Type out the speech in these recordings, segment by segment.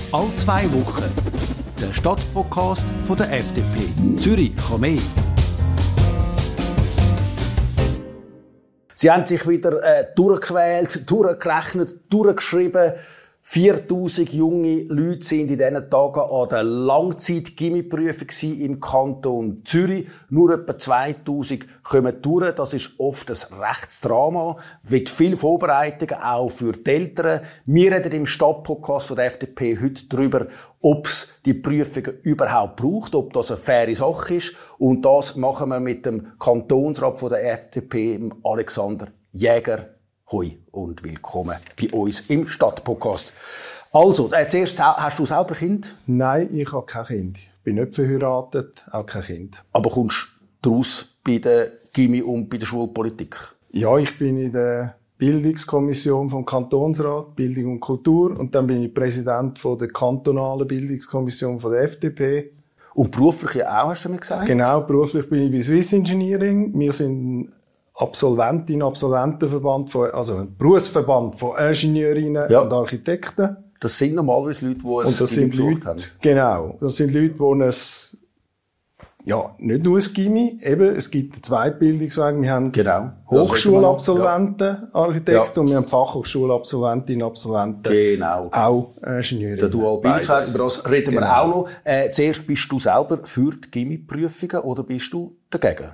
Alle 2 Wochen. Der Stadtpodcast von der FDP. Zürich kann mehr. Sie haben sich wieder durchgequält, durchgerechnet, durchgeschrieben. 4000 junge Leute sind in diesen Tagen an der Langzeit-Gymnasiumprüfung im Kanton Zürich. Nur etwa 2000 kommen durch. Das ist oft ein rechtes Drama. Wird viel Vorbereitung, auch für die Eltern. Wir reden im Stadtpodcast von der FDP heute darüber, ob es die Prüfungen überhaupt braucht, ob das eine faire Sache ist. Und das machen wir mit dem Kantonsrat von der FDP, Alexander Jäger. Hoi und willkommen bei uns im Stadtpodcast. Also, zuerst, hast du selber Kind? Nein, ich habe kein Kind. Ich bin nicht verheiratet, auch kein Kind. Aber kommst du raus bei der Gymi und bei der Schulpolitik? Ja, ich bin in der Bildungskommission vom Kantonsrat, Bildung und Kultur. Und dann bin ich Präsident von der kantonalen Bildungskommission von der FDP. Und beruflich auch, hast du mir gesagt? Genau, beruflich bin ich bei Swiss Engineering. Wir sind Absolventinnen und Absolventenverband, also ein Berufsverband von Ingenieurinnen und Architekten. Das sind normalerweise Leute, die ein Gymi besucht haben. Genau. Das sind Leute, die nicht nur ein Gymi, eben, es gibt einen Zweitbildungsweg. Wir haben Hochschulabsolventen, Architekten, und wir haben Fachhochschulabsolventinnen und Absolventen, auch Ingenieurinnen. Der Dualbildungsweg, über das reden wir auch noch. Zuerst, bist du selber für die Gymi-Prüfungen oder bist du dagegen?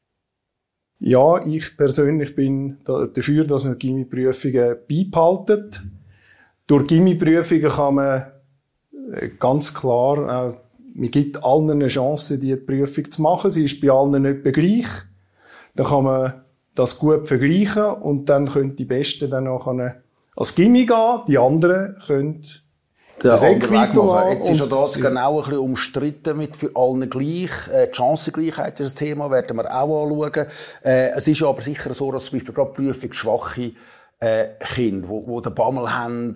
Ja, ich persönlich bin dafür, dass man Gymi-Prüfungen beibehalten. Durch Gymi-Prüfungen kann man ganz klar, man gibt allen eine Chance, die Prüfung zu machen. Sie ist bei allen nicht gleich. Dann kann man das gut vergleichen und dann können die Besten dann auch als Gymi gehen, die anderen können das Weg machen. Jetzt ist ja das genau ein bisschen umstritten mit für alle gleich. Die Chancengleichheit ist ein Thema, werden wir auch anschauen. Es ist aber sicher so, dass zum Beispiel gerade prüfungsschwache Kinder, wo den Bammel haben,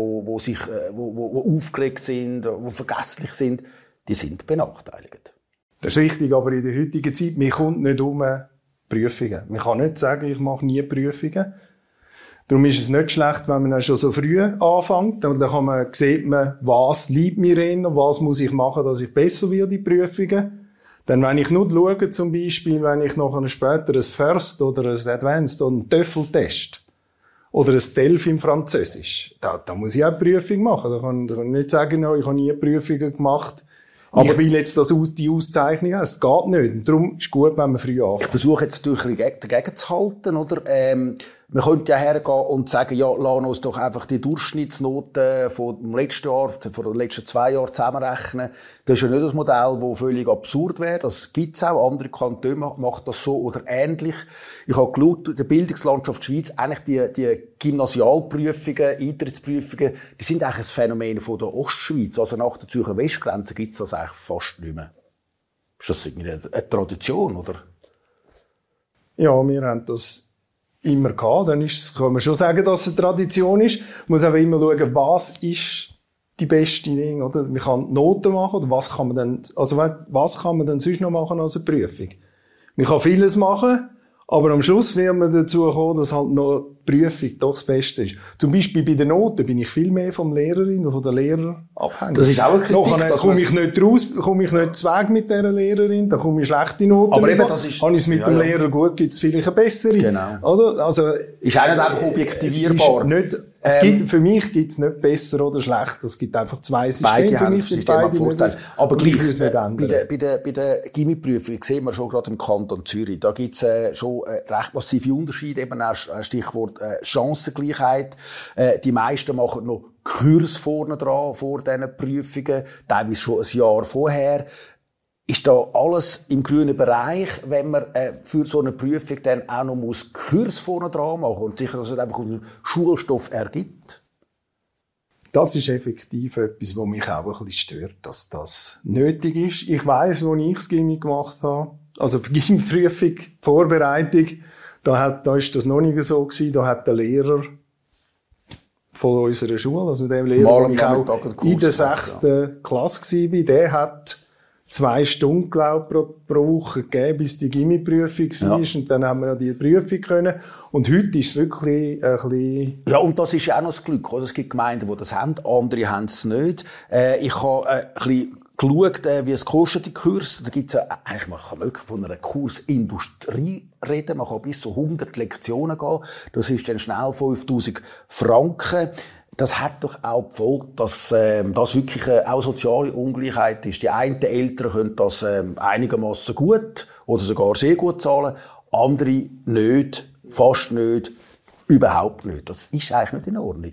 wo aufgeregt sind, wo vergesslich sind, die sind benachteiligt. Das ist richtig, aber in der heutigen Zeit, man kommt nicht um Prüfungen. Man kann nicht sagen, ich mache nie Prüfungen. Darum ist es nicht schlecht, wenn man schon so früh anfängt. Dann sieht man, was liegt mir in und was muss ich machen, dass ich besser werde in Prüfungen. Dann, wenn ich nur schaue, zum Beispiel, wenn ich nachher später ein First oder ein Advanced oder einen TOEFL-Test oder ein TELF im Französisch, da muss ich auch eine Prüfung machen. Da kann ich nicht sagen, ich habe nie Prüfungen gemacht. Aber ich will jetzt die Auszeichnung haben. Es geht nicht. Und darum ist es gut, wenn man früh anfängt. Ich versuche jetzt natürlich dagegen zu halten, oder? Man könnte ja hergehen und sagen, ja, lass uns doch einfach die Durchschnittsnoten vom letzten Jahr, von den letzten 2 Jahren zusammenrechnen. Das ist ja nicht das Modell, das völlig absurd wäre. Das gibt's auch. Andere Kantone machen das so oder ähnlich. Ich habe geschaut, in der Bildungslandschaft Schweiz, eigentlich die Gymnasialprüfungen, Eintrittsprüfungen, die sind eigentlich ein Phänomen von der Ostschweiz. Also nach der Zürcher Westgrenze gibt's das eigentlich fast nicht mehr. Ist das irgendwie eine Tradition, oder? Ja, wir haben das immer gehabt. Dann kann man schon sagen, dass es eine Tradition ist. Man muss aber immer schauen, was ist die beste Ding, oder? Man kann Noten machen, oder was kann man denn sonst noch machen als eine Prüfung? Man kann vieles machen, aber am Schluss wird man dazu kommen, dass halt noch die Prüfung doch das Beste ist. Zum Beispiel bei den Noten bin ich viel mehr vom Lehrerin und von der Lehrer abhängig. Das ist auch eine Kritik. Dann komme ich nicht raus, komme ich nicht zu Weg mit dieser Lehrerin, dann komme ich schlechte Noten. Aber eben, das ist... Habe ich es mit dem Lehrer gut, gibt es vielleicht eine bessere. Genau. Oder? Also, ist auch nicht einfach objektivierbar. Für mich gibt's nicht besser oder schlecht. Es gibt einfach zwei Systeme. Beide für mich sind beide Vorteile. Aber gleich, nicht ändern. Bei der Gymi-Prüfung sehen wir schon gerade im Kanton Zürich. Da gibt's schon recht massive Unterschiede. Eben auch Stichwort Chancengleichheit. Die meisten machen noch Kurs vorne dran, vor diesen Prüfungen. Teilweise schon ein Jahr vorher. Ist da alles im grünen Bereich, wenn man für so eine Prüfung dann auch noch Kurs vorne dran machen und sicher, dass es einfach einen Schulstoff ergibt? Das ist effektiv etwas, was mich auch ein bisschen stört, dass das nötig ist. Ich weiss, als ich das Gymi gemacht habe, also die Gymi-Prüfung, die Vorbereitung, da ist das noch nicht so gewesen. Da hat der Lehrer von unserer Schule, also der Lehrer, der ich auch in der 6. Klasse war, der hat 2 Stunden, glaube ich, pro Woche gegeben, bis die Gimmi-Prüfung war. Und dann haben wir noch die Prüfung können. Und heute ist es wirklich ein bisschen... Ja, und das ist ja auch noch das Glück, oder? Es gibt Gemeinden, die das haben, andere haben es nicht. Ich habe ein bisschen geschaut, wie es kostet, die Kurs. Da gibt's ja, eigentlich, man kann wirklich von einer Kursindustrie reden. Man kann bis zu 100 Lektionen gehen. Das ist dann schnell 5'000 Franken. Das hat doch auch die Folge, dass das wirklich auch soziale Ungleichheit ist. Die einen Eltern können das einigermaßen gut oder sogar sehr gut zahlen, andere nicht, fast nicht, überhaupt nicht. Das ist eigentlich nicht in Ordnung.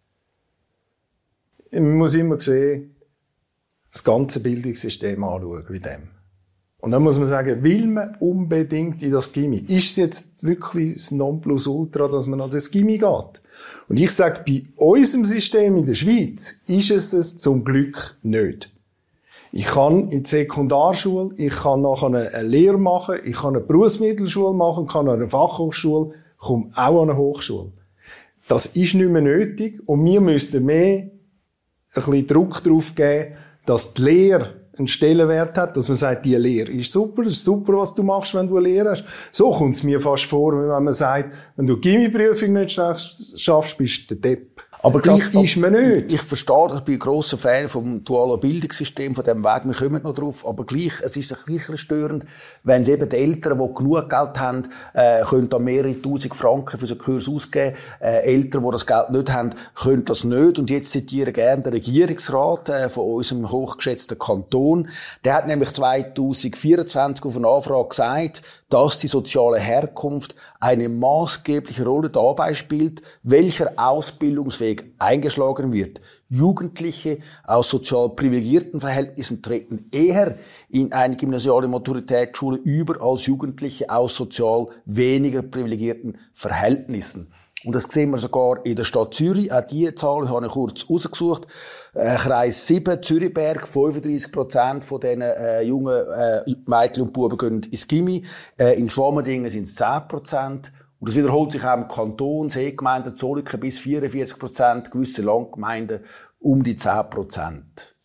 Man muss immer sehen, das ganze Bildungssystem anschauen wie dem. Und dann muss man sagen, will man unbedingt in das Gymi? Ist es jetzt wirklich das Nonplusultra, dass man an das Gymi geht? Und ich sage, bei unserem System in der Schweiz ist es zum Glück nicht. Ich kann in die Sekundarschule, ich kann nachher eine Lehre machen, ich kann eine Berufsmittelschule machen, kann an eine Fachhochschule, komme auch an eine Hochschule. Das ist nicht mehr nötig und wir müssten mehr ein bisschen Druck darauf geben, dass die Lehre einen Stellenwert hat, dass man sagt, die Lehre ist super, es ist super, was du machst, wenn du eine Lehre hast. So kommt es mir fast vor, wenn man sagt, wenn du die Gimmi-Prüfung nicht schaffst, bist du der Depp. Aber das ist man nicht. Ich verstehe, ich bin ein grosser Fan vom dualen Bildungssystem, von dem Weg, wir kommen noch drauf, aber gleich, es ist ein bisschen störend, wenn es eben die Eltern, die genug Geld haben, können da mehrere tausend Franken für so einen Kurs ausgeben. Eltern, die das Geld nicht haben, können das nicht. Und jetzt zitiere ich gerne den Regierungsrat von unserem hochgeschätzten Kanton. Der hat nämlich 2024 auf eine Anfrage gesagt, dass die soziale Herkunft eine maßgebliche Rolle dabei spielt, welcher Ausbildungsweg eingeschlagen wird. Jugendliche aus sozial privilegierten Verhältnissen treten eher in eine gymnasiale Maturitätsschule über als Jugendliche aus sozial weniger privilegierten Verhältnissen. Und das sehen wir sogar in der Stadt Zürich. Auch diese Zahl habe ich kurz rausgesucht. Kreis 7, Zürichberg, 35% von diesen jungen Mädchen und Buben gehen ins Gymi. In Schwammendingen sind es 10%. Und das wiederholt sich auch im Kanton, Seegemeinden, Zolliken bis 44%, gewisse Landgemeinden um die 10%.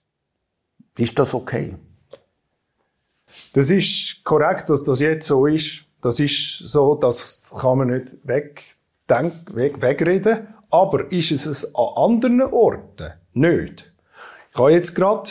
Ist das okay? Das ist korrekt, dass das jetzt so ist. Das ist so, das kann man nicht wegreden. Aber ist es an anderen Orten nicht? Ich habe jetzt gerade,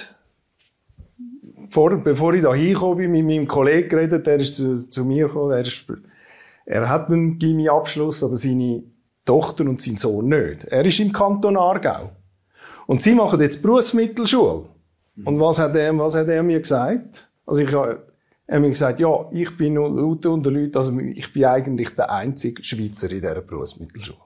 bevor ich da hinkomme, bin mit meinem Kollegen geredet, der ist zu mir gekommen, er hat einen Gymi-Abschluss, aber seine Tochter und sein Sohn nicht. Er ist im Kanton Aargau. Und sie machen jetzt Berufsmittelschule. Und was hat er mir gesagt? Also er hat mir gesagt, ja, ich bin unter Leuten, also ich bin eigentlich der einzige Schweizer in dieser Berufsmittelschule.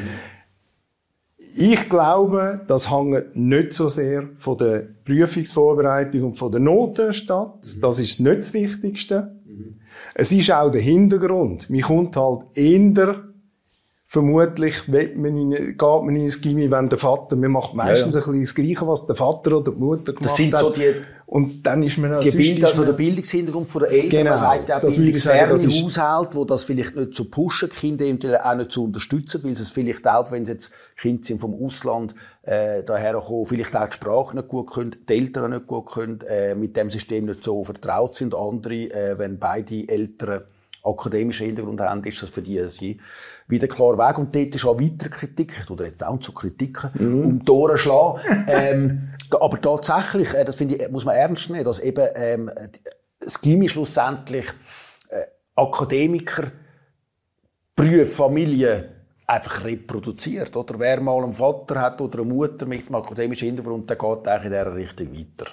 Ich glaube, das hängt nicht so sehr von der Prüfungsvorbereitung und von der Noten statt. Das ist nicht das Wichtigste. Es ist auch der Hintergrund. Man kommt halt eher, vermutlich geht man ins Gymi, wenn der Vater, man macht meistens ein bisschen das Gleiche, was der Vater oder die Mutter gemacht hat. Das sind so die, und dann ist man die Bilder, also der Bildungshintergrund von der Eltern, genau, man sagt auch bildungsferne Haushalte, die das vielleicht nicht so pushen, Kinder eventuell auch nicht so unterstützen, weil sie es vielleicht auch, wenn sie jetzt Kinder sind vom Ausland daher kommen, vielleicht auch die Sprache nicht gut können, die Eltern nicht gut können, mit dem System nicht so vertraut sind. Andere, wenn beide Eltern akademischen Hintergrund haben, ist das für die wieder klar Weg. Und dort ist auch weitere Kritik, ich tue jetzt auch zu Kritiken, um die Ohren schlagen. Aber tatsächlich, das finde ich, muss man ernst nehmen, dass eben das Gymi schlussendlich Akademiker, Familien einfach reproduziert. Oder wer mal einen Vater hat oder eine Mutter mit einem akademischen Hintergrund, der geht eigentlich in dieser Richtung weiter.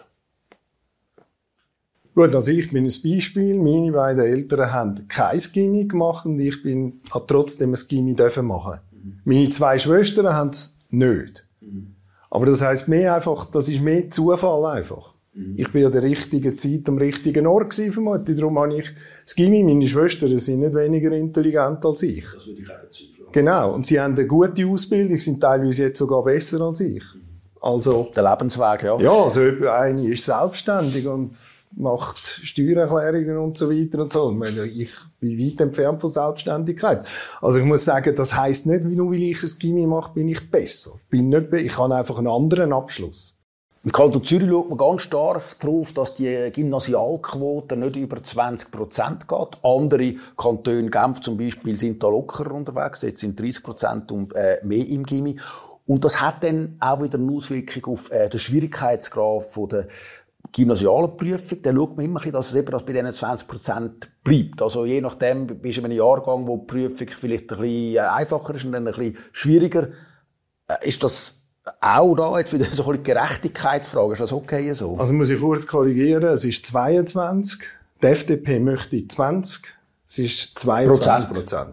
Gut, also ich bin ein Beispiel. Meine beiden Eltern haben kein Gymi gemacht und ich habe trotzdem ein Gymi machen. Meine 2 Schwestern haben es nicht. Aber das heisst mehr einfach, das ist mehr Zufall einfach. Ich bin an der richtigen Zeit am richtigen Ort vermutlich. Darum habe ich das Gymi. Meine Schwestern sind nicht weniger intelligent als ich. Das würde ich auch bezweifeln. Genau. Und sie haben eine gute Ausbildung, sind teilweise jetzt sogar besser als ich. Also. Der Lebensweg, ja. Ja, also eine ist selbstständig und macht Steuererklärungen und so weiter und so. Ich bin weit entfernt von Selbstständigkeit. Also ich muss sagen, das heisst nicht, nur weil ich ein Gymi mache, bin ich besser. Ich habe einfach einen anderen Abschluss. Im Kanton Zürich schaut man ganz stark darauf, dass die Gymnasialquote nicht über 20% geht. Andere Kantone, Genf zum Beispiel, sind da lockerer unterwegs. Jetzt sind 30% und mehr im Gymi. Und das hat dann auch wieder eine Auswirkung auf den Schwierigkeitsgrad von der gymnasialen Prüfung. Dann schaut man immer, dass es eben bei diesen 20% bleibt. Also je nachdem, bist du in einem Jahrgang, wo die Prüfung vielleicht ein bisschen einfacher ist und dann ein bisschen schwieriger, ist das auch da jetzt wieder so eine Gerechtigkeitsfrage. Ist das okay so? Also muss ich kurz korrigieren. Es ist 22. Die FDP möchte 20. Es ist 22%.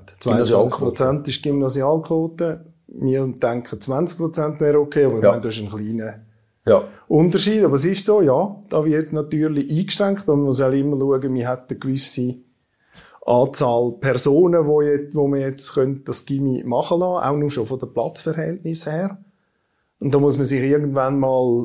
22% ist die Gymnasialquote. Wir denken, 20% wäre okay, aber ich meine, das ist ein kleiner Unterschied. Aber es ist so, ja, da wird natürlich eingeschränkt. Und man muss auch immer schauen, man hat eine gewisse Anzahl Personen, wo man jetzt das Gymi machen lassen, auch nur schon von den Platzverhältnissen her. Und da muss man sich irgendwann mal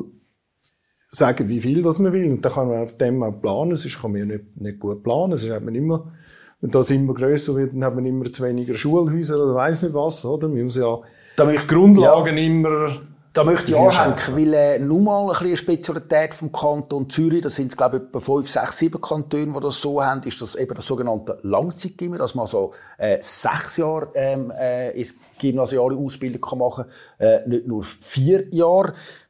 sagen, wie viel das man will. Und dann kann man auf dem auch planen. Sonst kann man ja nicht gut planen. Sonst hat man immer, wenn das immer grösser wird, dann hat man immer zu weniger Schulhäuser oder weiss nicht was, oder? Man muss ja die Grundlagen immer. Da möchte ich anhängen, weil nur mal ein bisschen eine Spezialität vom Kanton Zürich, das sind, glaube ich, etwa 5, 6, 7 Kantone, die das so haben, ist das eben das sogenannte Langzeitgymnasium, dass man so 6 Jahre ins gymnasiale Ausbildung machen kann, nicht nur 4 Jahre.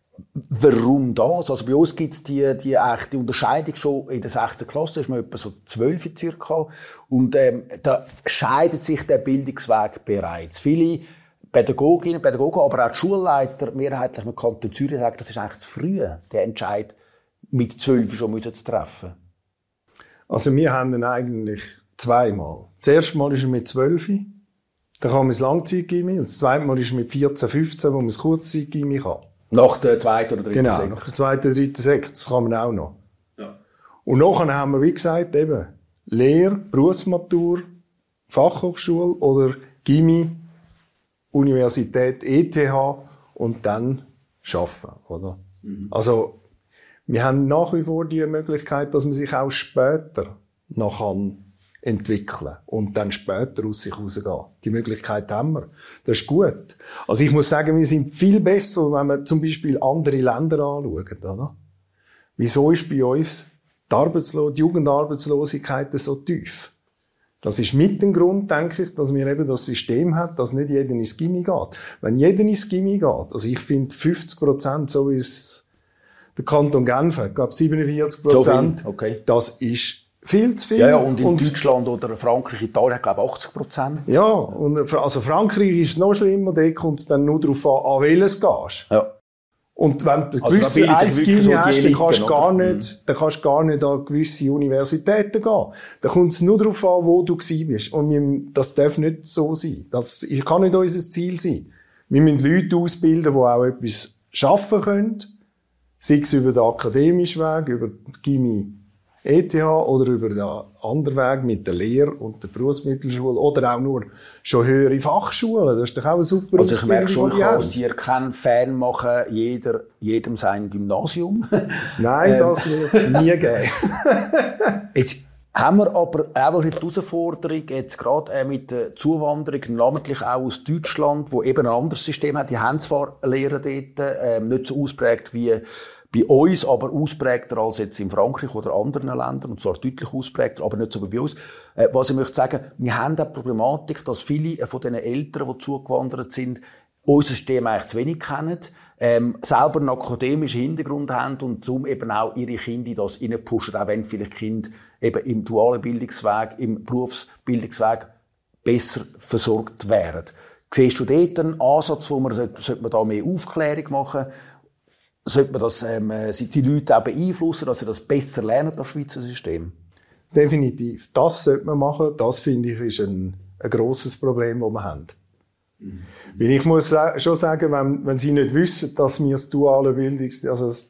Warum das? Also bei uns gibt es die Unterscheidung schon in der 6. Klasse, ist man etwa so 12 circa, und da scheidet sich der Bildungsweg bereits. Viele Pädagoginnen, Pädagogen, aber auch die Schulleiter, mehrheitlich im Kanton Zürich, sagen, das ist eigentlich zu früh, den Entscheid mit 12 schon zu treffen. Also wir haben ihn eigentlich zweimal. Das erste Mal ist er mit 12, dann kann man das Langzeitgymi, und das zweite Mal ist er mit 14, 15, wo man das Kurzzeitgymi kann. Nach der 2. oder 3. Genau, Sek. nach der 2. oder 3. Sek, das kann man auch noch. Ja. Und nachher haben wir, wie gesagt, eben Lehre, Berufsmatur, Fachhochschule oder Gymi, Universität, ETH und dann arbeiten, oder? Mhm. Also, wir haben nach wie vor die Möglichkeit, dass man sich auch später noch entwickeln kann und dann später aus sich rausgehen. Die Möglichkeit haben wir. Das ist gut. Also ich muss sagen, wir sind viel besser, wenn wir zum Beispiel andere Länder anschauen, oder? Wieso ist bei uns die Jugendarbeitslosigkeit so tief? Das ist mit dem Grund, denke ich, dass wir eben das System haben, dass nicht jeder ins Gymi geht. Wenn jeder ins Gymi geht, also ich finde 50%, so wie es der Kanton Genf hat, glaube 47%, so okay. Das ist viel zu viel. Ja, und in Deutschland oder Frankreich, Italien, glaube ich 80%. Ja, und also Frankreich ist es noch schlimmer, da kommt es dann nur darauf an welches gehst. Ja. Und wenn du gewisse Gymi hast, dann kannst du gar nicht an gewisse Universitäten gehen. Da kommt es nur darauf an, wo du gewesen bist. Und das darf nicht so sein. Das kann nicht unser Ziel sein. Wir müssen Leute ausbilden, die auch etwas schaffen können. Sei es über den akademischen Weg, über die Gymi ETH oder über den anderen Weg mit der Lehre und der Berufsmittelschule oder auch nur schon höhere Fachschulen. Das ist doch auch eine super Also ich merke schon, ich kann aus dir keinen Fan machen, jedem sein Gymnasium. Nein, das wird es nie geben. Jetzt haben wir aber auch die Herausforderung, jetzt gerade mit der Zuwanderung, namentlich auch aus Deutschland, wo eben ein anderes System hat. Die haben zwar Lehrer dort, nicht so ausprägt wie bei uns, aber ausprägter als jetzt in Frankreich oder anderen Ländern, und zwar deutlich ausprägter, aber nicht so wie bei uns. Was ich möchte sagen, wir haben die Problematik, dass viele von den Eltern, die zugewandert sind, unser System eigentlich zu wenig kennen, selber einen akademischen Hintergrund haben und darum eben auch ihre Kinder in das reinpushen, auch wenn vielleicht Kinder eben im dualen Bildungsweg, im Berufsbildungsweg besser versorgt wären. Siehst du dort einen Ansatz, wo man da mehr Aufklärung machen sollte man das, die Leute auch beeinflussen, dass sie das besser lernen, das Schweizer System? Definitiv. Das sollte man machen. Das, finde ich, ist ein grosses Problem, das wir haben. Mhm. Weil ich muss schon sagen, wenn Sie nicht wissen, dass wir das duale Bildungssystem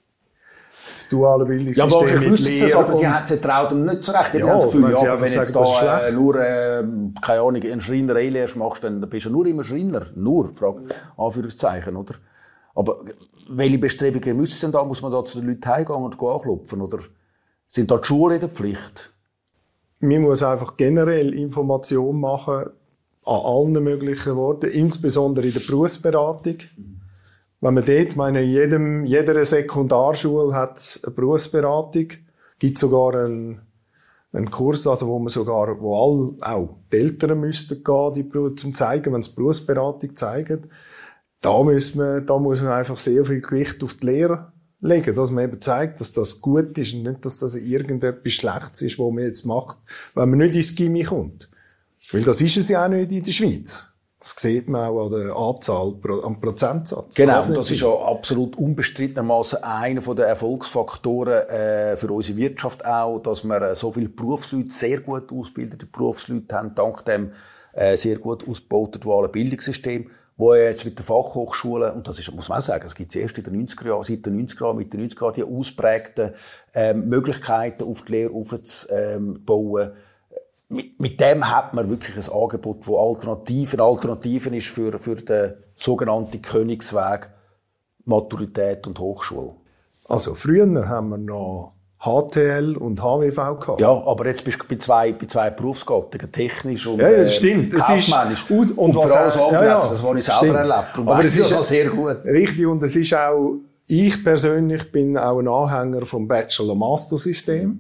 ja, aber wahrscheinlich wissen Sie es, aber Sie trauen dem nicht so recht. Die haben das Gefühl, ja, aber wenn jetzt da nur, keine Ahnung, einen Schreiner lehrst machst, dann bist du nur immer Schreiner. Nur, Anführungszeichen, oder? Aber welche Bestrebungen müssen denn da? Muss man da zu den Leuten heimgehen und anklopfen? Oder sind da die Schulen in der Pflicht? Man muss einfach generell Information machen an allen möglichen Orten, insbesondere in der Berufsberatung. Wenn man dort, in jeder Sekundarschule hat es eine Berufsberatung, gibt sogar einen Kurs, also wo alle, auch die Eltern müssten gehen, zum zeigen, wenn es Berufsberatung zeigen. Da muss man einfach sehr viel Gewicht auf die Lehre legen, dass man eben zeigt, dass das gut ist und nicht, dass das irgendetwas Schlechtes ist, was man jetzt macht, wenn man nicht ins Gymi kommt. Weil das ist es ja auch nicht in der Schweiz. Das sieht man auch an der Anzahl, am Prozentsatz. Genau, und das ist ja absolut unbestrittenermaßen einer der Erfolgsfaktoren für unsere Wirtschaft auch, dass wir so viele Berufsleute, sehr gut ausgebildete Berufsleute haben, dank dem sehr gut ausgebauten dualen Bildungssystem, wo jetzt mit den Fachhochschulen, und das ist, muss man auch sagen, es gibt es erst in den 90er Jahren, seit den 90er Jahren, mit den 90er Jahren, die ausprägten Möglichkeiten auf die Lehre aufzubauen. Mit dem hat man wirklich ein Angebot, das Alternativen ist für den sogenannten Königsweg Maturität und Hochschule. Also früher haben wir noch HTL und HWV gehabt. Ja, aber jetzt bist du bei zwei Berufsgattungen, technisch und stimmt. kaufmännisch. Und vor allem das Handwerk, ja, das habe ich selber erlebt. Und aber weiss das auch sehr gut. Richtig, und es ist auch, ich persönlich bin auch ein Anhänger vom Bachelor-Master-System.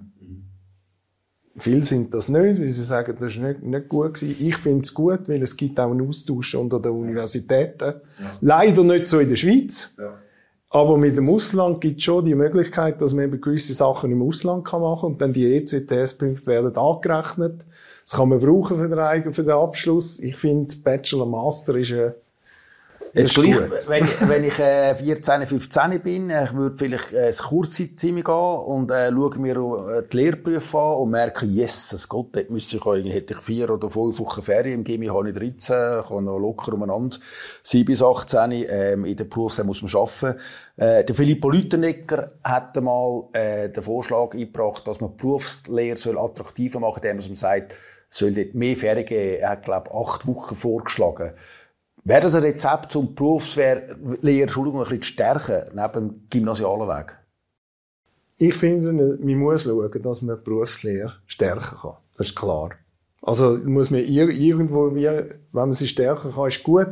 Viele sind das nicht, weil sie sagen, das war nicht gut gewesen. Ich finde es gut, weil es gibt auch einen Austausch unter den Universitäten. Ja. Leider nicht so in der Schweiz. Ja. Aber mit dem Ausland gibt es schon die Möglichkeit, dass man eben gewisse Sachen im Ausland machen kann und dann die ECTS-Punkte werden angerechnet. Das kann man brauchen für den Abschluss. Ich finde, Bachelor-Master ist jetzt gleich, wenn ich 14, 15 bin, ich würde vielleicht das Kurzzeitteam gehen und schaue mir die Lehrprüfe an und merke, yes, Gott, hätte ich 4 oder 5 Wochen Ferien im Gymi, habe ich 13, kann noch locker umeinander 7 bis 18. In der Berufslehre muss man arbeiten. Der Filippo Lüttenegger hat einmal den Vorschlag eingebracht, dass man die Berufslehre attraktiver machen soll, indem man sagt, es soll dort mehr Ferien geben. Er hat, glaube ich, 8 Wochen vorgeschlagen. Wäre das ein Rezept, um die Berufslehre ein bisschen zu stärken, neben dem gymnasialen Weg? Ich finde, man muss schauen, dass man die Berufslehre stärken kann. Das ist klar. Also muss man irgendwo, wenn man sie stärken kann, ist gut.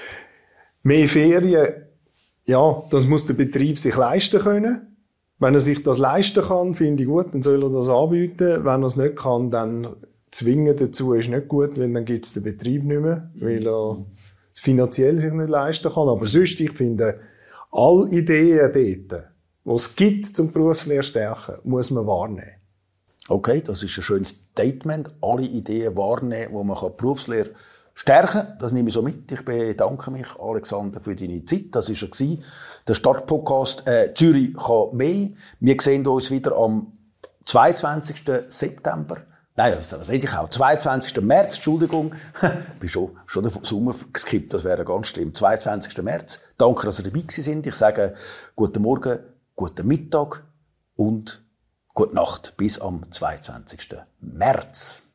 Mehr Ferien, ja, das muss der Betrieb sich leisten können. Wenn er sich das leisten kann, finde ich gut, dann soll er das anbieten. Wenn er es nicht kann, dann zwingen dazu ist nicht gut, weil dann gibt es den Betrieb nicht mehr, weil er finanziell sich nicht leisten kann. Aber sonst, ich finde, alle Ideen dort, die es gibt zum Berufslehre stärken, muss man wahrnehmen. Okay, das ist ein schönes Statement. Alle Ideen wahrnehmen, wo man die Berufslehre stärken kann. Das nehme ich so mit. Ich bedanke mich, Alexander, für deine Zeit. Das war er, der Startpodcast Zürich kann mehr. Wir sehen uns wieder am 22. September. Nein, das rede ich auch. 22. März, Entschuldigung. Ich bin schon den Sommer geskippt, das wäre ganz schlimm. 22. März. Danke, dass ihr dabei sind. Ich sage guten Morgen, guten Mittag und gute Nacht bis am 22. März.